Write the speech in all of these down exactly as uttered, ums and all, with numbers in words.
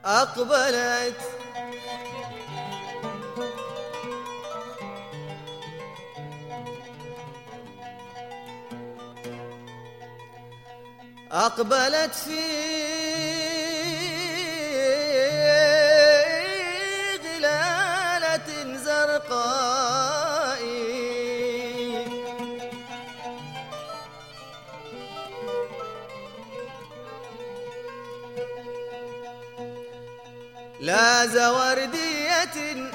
أقبلت أقبلت في غلالة زرقاء لا زوردية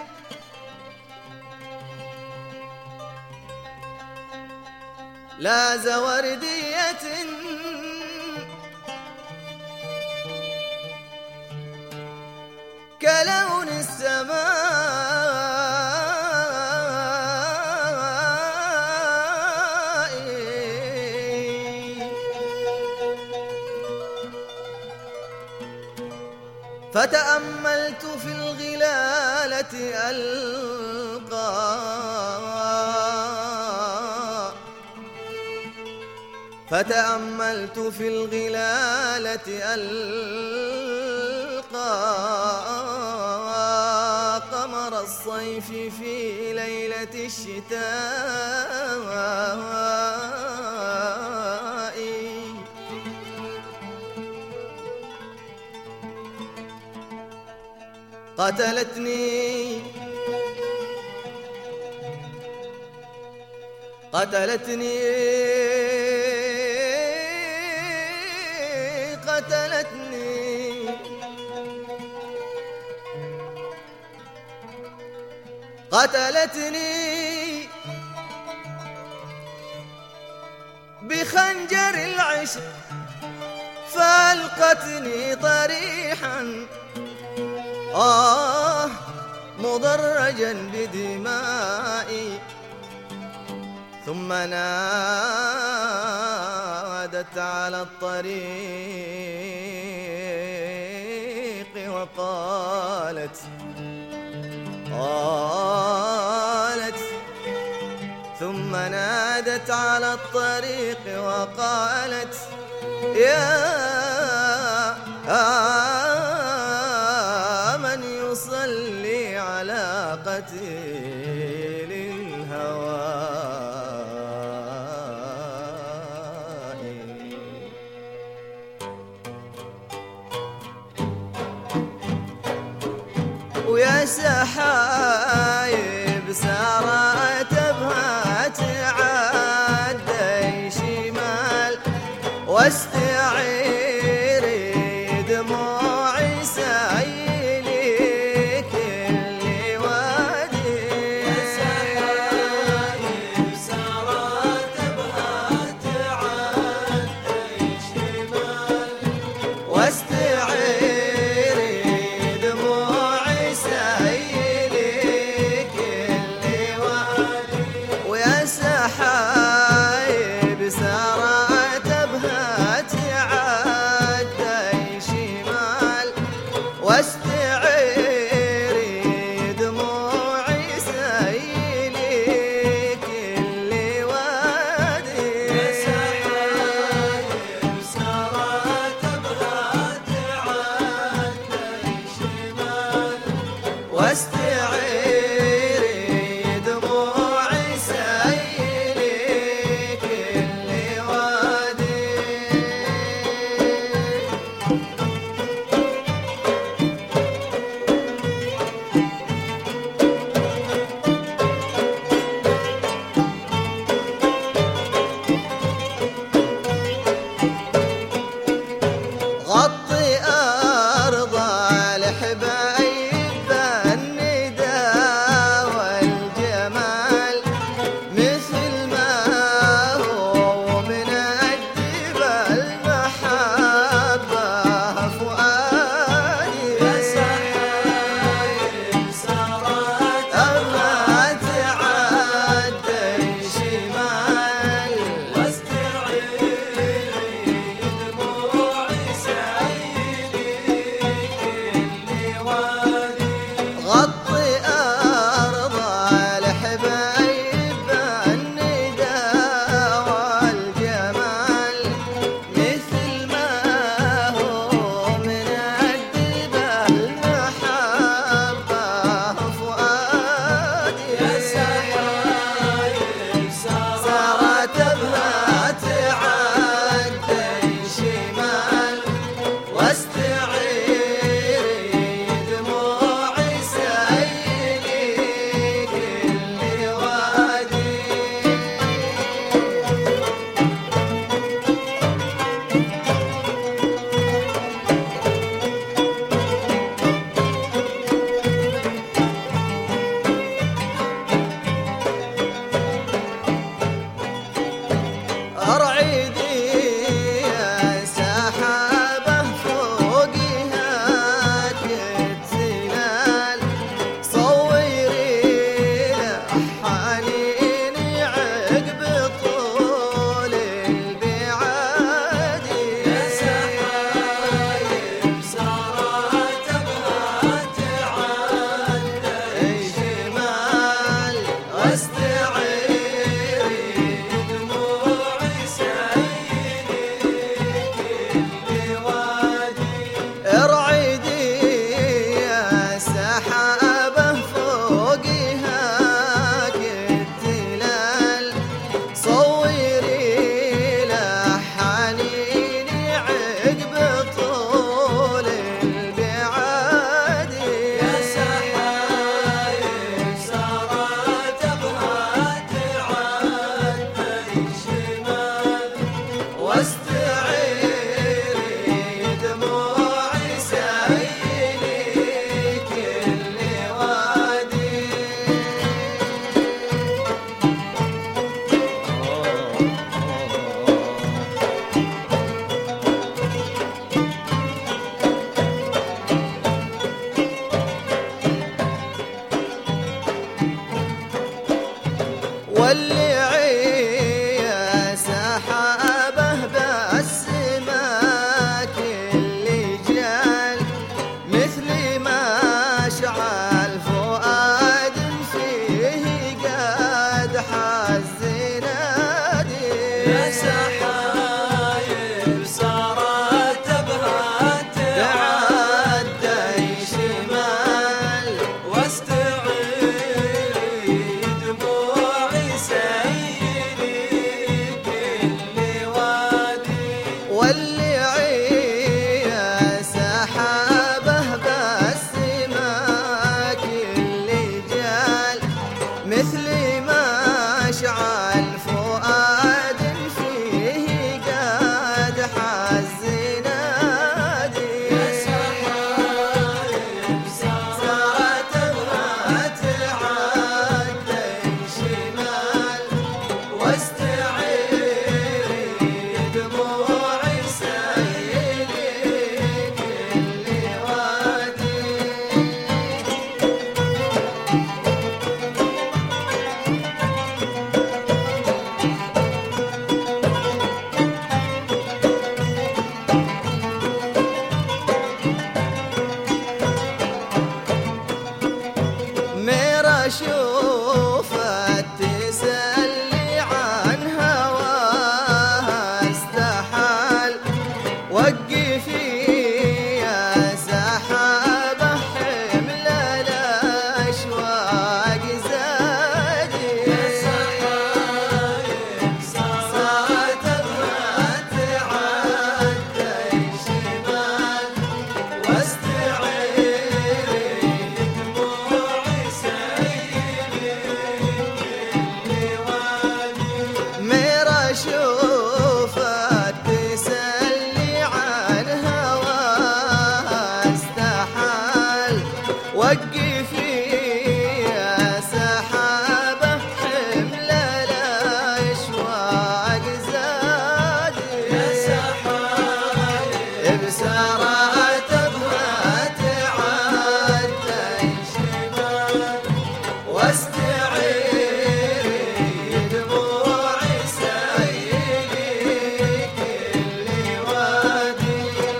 لا زوردية كلون السماء فتأملت في الغلالة ألقى فتأملت في الغلالة ألقى قمر الصيف في ليلة الشتاء قتلتني قتلتني قتلتني قتلتني بخنجر العشق فألقتني طريحا آه مضرجا بدمائي ثم نادت على الطريق وقالت قالت ثم نادت على الطريق وقالت يا من يصلي على قتيل الهوى ويا سحايب سارت بها تعدي شمال واستعيري دموعي سايلي كل وادي يا سحايب سارت بها تعدي شمال واستعيري دموعي سايلي حزنادي يا سحايب صارت أبها تعدي شمال واستعيري دموعي سيلي كل وادي واللي عيا سحابه بالسماء كل جال مثل ما اشعل فؤاد فيه قد حزنادي يا سحايب صارت ابغى تعدي شمال واستعيري دموعي سيلي كل وادي ميرا شوفت تسلي عن هواها استحال وقفي يا سحابة حمل الأشواق زادي يا سحايب صارت أبغى تعدي شمال واستعيري دموعي سيلي كل وادي ميرا شوفت تسلي عن هواها استحال وقفي يا سحابة حمل الأشواق زادي يا سحايب بسرعة أبغى تعدي شمال واستعيري دموعي سيلي كل وادي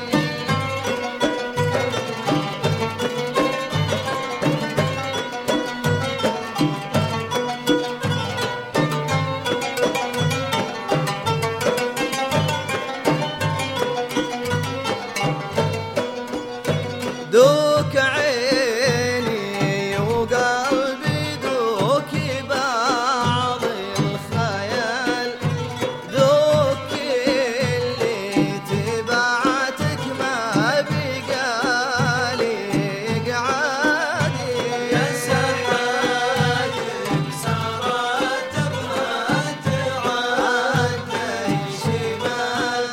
دوك عيني وقلبي دوك بعض الخيال دوك اللي تبعتك ما بقالي قعادي يا سحايب صارت أبغى تعدي شمال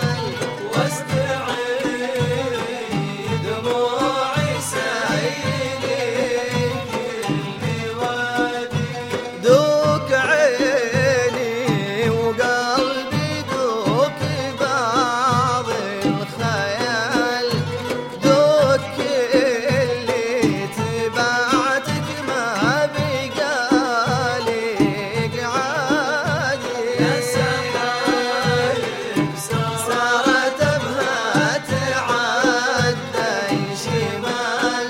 واستعيري دموعي سيلي كل وادي دوك عيني وقلبي دوك بعض الخيال دوك اللي تبعتك ما بقالي قعادي يا سحايب صارت أبغى تعدي شمال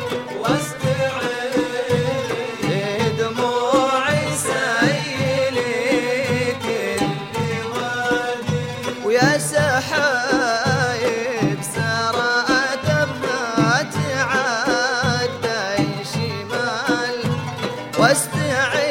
واستعيري دموعي سيلي كل وادي ويا سحايب سرعت أبغى تعدي شمال واستعيري